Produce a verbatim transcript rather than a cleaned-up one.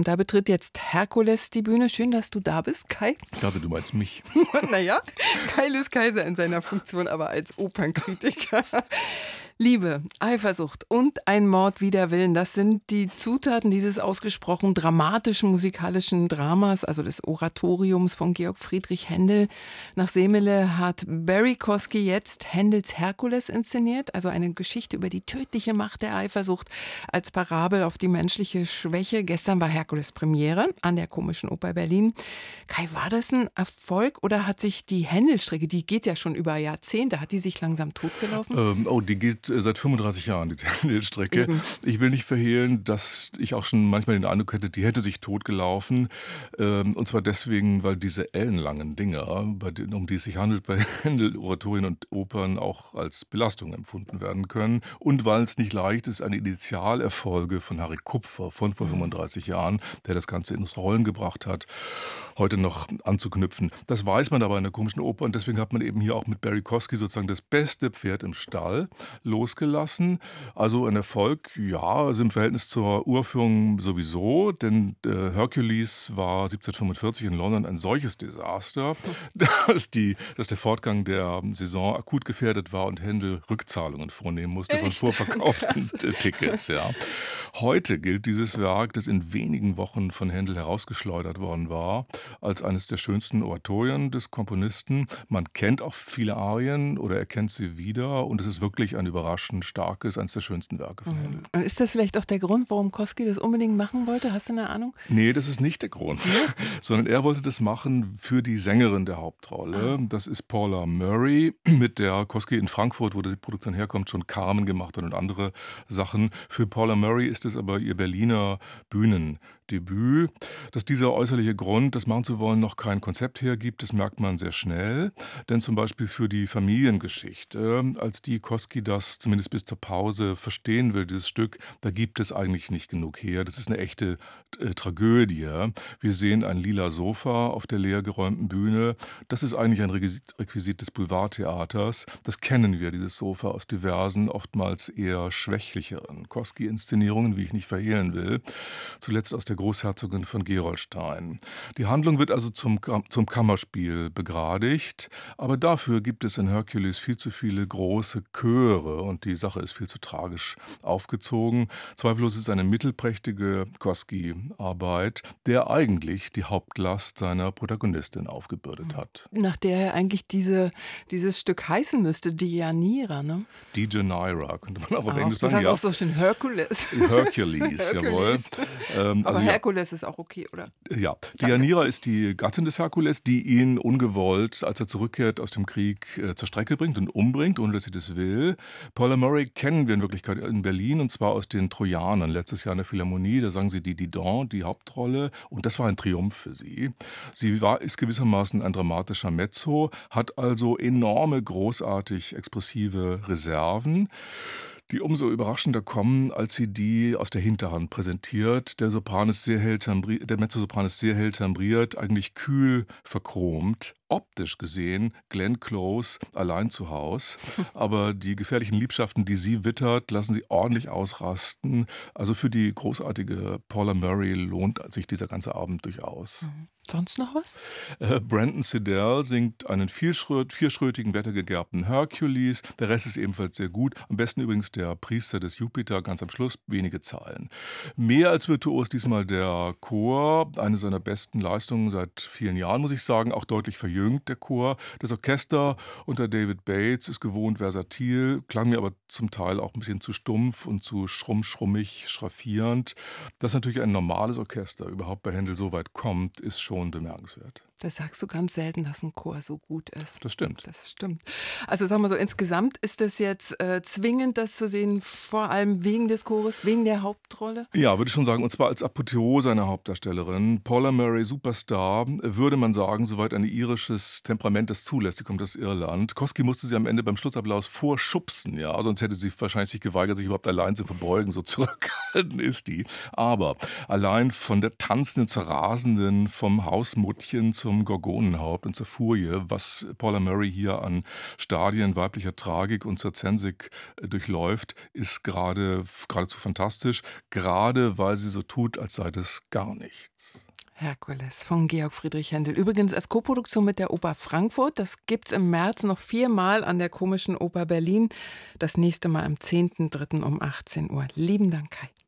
Und da betritt jetzt Herkules die Bühne. Schön, dass du da bist, Kai. Ich dachte, du meinst mich. Naja, Kai Lys Kaiser in seiner Funktion aber als Opernkritiker. Liebe, Eifersucht und ein Mord wider Willen, das sind die Zutaten dieses ausgesprochen dramatischen musikalischen Dramas, also des Oratoriums von Georg Friedrich Händel. Nach Semele hat Barry Kosky jetzt Händels Herkules inszeniert, also eine Geschichte über die tödliche Macht der Eifersucht als Parabel auf die menschliche Schwäche. Gestern war Herkules Premiere an der Komischen Oper Berlin. Kai, war das ein Erfolg oder hat sich die Händel-Strecke, die geht ja schon über Jahrzehnte, hat die sich langsam totgelaufen? Ähm, oh, die geht seit fünfunddreißig Jahren, die Händel-Strecke. Eben. Ich will nicht verhehlen, dass ich auch schon manchmal den Eindruck hätte, die hätte sich totgelaufen. Ähm, und zwar deswegen, weil diese ellenlangen Dinger, bei denen, um die es sich handelt, bei Händel-Oratorien und Opern auch als Belastung empfunden werden können. Und weil es nicht leicht ist, eine Initialerfolge von Harry Kupfer von vor fünfunddreißig Jahren, der das Ganze ins Rollen gebracht hat, heute noch anzuknüpfen. Das weiß man aber in der Komischen Oper und deswegen hat man eben hier auch mit Barry Kosky sozusagen das beste Pferd im Stall losgelassen. Also ein Erfolg, ja, also im Verhältnis zur Uraufführung sowieso, denn äh, Hercules war siebzehnhundertfünfundvierzig in London ein solches Desaster, dass, die, dass der Fortgang der Saison akut gefährdet war und Händel Rückzahlungen vornehmen musste von Echt? vorverkauften Krass. Tickets. Ja. Heute gilt dieses Werk, das in wenigen Wochen von Händel herausgeschleudert worden war, als eines der schönsten Oratorien des Komponisten. Man kennt auch viele Arien oder erkennt sie wieder und es ist wirklich ein überraschend starkes, eines der schönsten Werke von Händel. Und ist das vielleicht auch der Grund, warum Kosky das unbedingt machen wollte? Hast du eine Ahnung? Nee, das ist nicht der Grund, sondern er wollte das machen für die Sängerin der Hauptrolle. Das ist Paula Murray, mit der Kosky in Frankfurt, wo die Produktion herkommt, schon Carmen gemacht hat und andere Sachen. Für Paula Murray ist es aber ihr Berliner Bühnendebüt. Dass dieser äußerliche Grund, das machen zu wollen, noch kein Konzept hergibt, das merkt man sehr schnell. Denn zum Beispiel für die Familiengeschichte, als die Kosky das zumindest bis zur Pause verstehen will, dieses Stück, da gibt es eigentlich nicht genug her. Das ist eine echte äh, Tragödie. Wir sehen ein lila Sofa auf der leer geräumten Bühne. Das ist eigentlich ein Requisit, Requisit des Boulevardtheaters. Das kennen wir, dieses Sofa, aus diversen, oftmals eher schwächlicheren Kosky-Inszenierungen, wie ich nicht verhehlen will. Zuletzt aus der Großherzogin von Gerolstein. Die Handlung wird also zum, zum Kammerspiel begradigt, aber dafür gibt es in Hercules viel zu viele große Chöre und die Sache ist viel zu tragisch aufgezogen. Zweifellos ist es eine mittelprächtige Kosky-Arbeit, der eigentlich die Hauptlast seiner Protagonistin aufgebürdet hat. Nach der ja eigentlich diese, dieses Stück heißen müsste, Deianira, ne? Deianira, könnte man auch auf Auch. Englisch Das sagen. heißt Ja. auch so schön Hercules. Hercules, jawohl. Hercules. Ähm, Aber also ja. Herkules ist auch okay, oder? Ja, Deianira ist die Gattin des Herkules, die ihn ungewollt, als er zurückkehrt aus dem Krieg, äh, zur Strecke bringt und umbringt, ohne dass sie das will. Paula Murray kennen wir in Wirklichkeit in Berlin, und zwar aus den Trojanern. Letztes Jahr in der Philharmonie, da sang sie die Didon, die Hauptrolle, und das war ein Triumph für sie. Sie war, ist gewissermaßen ein dramatischer Mezzo, hat also enorme, großartig expressive Reserven, die umso überraschender kommen, als sie die aus der Hinterhand präsentiert. Der Sopran ist sehr hell tambri- der Mezzosopran ist sehr hell timbriert, eigentlich kühl verchromt. Optisch gesehen Glenn Close allein zu Haus, aber die gefährlichen Liebschaften, die sie wittert, lassen sie ordentlich ausrasten. Also für die großartige Paula Murray lohnt sich dieser ganze Abend durchaus. Sonst noch was? Äh, Brandon Siddell singt einen vierschröt, vierschrötigen, wettergegerbten Hercules. Der Rest ist ebenfalls sehr gut. Am besten übrigens der Priester des Jupiter, ganz am Schluss, wenige Zahlen. Mehr als virtuos diesmal der Chor. Eine seiner besten Leistungen seit vielen Jahren, muss ich sagen. Auch deutlich verjüngt, der Chor. Das Orchester unter David Bates ist gewohnt versatil, klang mir aber zum Teil auch ein bisschen zu stumpf und zu schrumm-schrummig, schraffierend. Dass natürlich ein normales Orchester überhaupt bei Händel so weit kommt, ist schon bemerkenswert. Das sagst du ganz selten, dass ein Chor so gut ist. Das stimmt. Das stimmt. Also sagen wir so, insgesamt ist das jetzt äh, zwingend, das zu sehen, vor allem wegen des Chores, wegen der Hauptrolle? Ja, würde ich schon sagen, und zwar als Apotheose einer Hauptdarstellerin. Paula Murray, Superstar, würde man sagen, soweit ein irisches Temperament das zulässt. Sie kommt aus Irland. Kosky musste sie am Ende beim Schlussapplaus vorschubsen, ja, sonst hätte sie wahrscheinlich sich geweigert, sich überhaupt allein zu verbeugen. So zurückhaltend ist die. Aber allein von der tanzenden, zur rasenden, vom Hausmuttchen zum zum Gorgonenhaupt und zur Furie. Was Paula Murray hier an Stadien weiblicher Tragik und Zirzensik äh, durchläuft, ist gerade geradezu fantastisch, gerade weil sie so tut, als sei das gar nichts. Herkules von Georg Friedrich Händel. Übrigens als Koproduktion mit der Oper Frankfurt. Das gibt's im März noch viermal an der Komischen Oper Berlin. Das nächste Mal am zehnten dritten um achtzehn Uhr. Lieben Dank, Kai.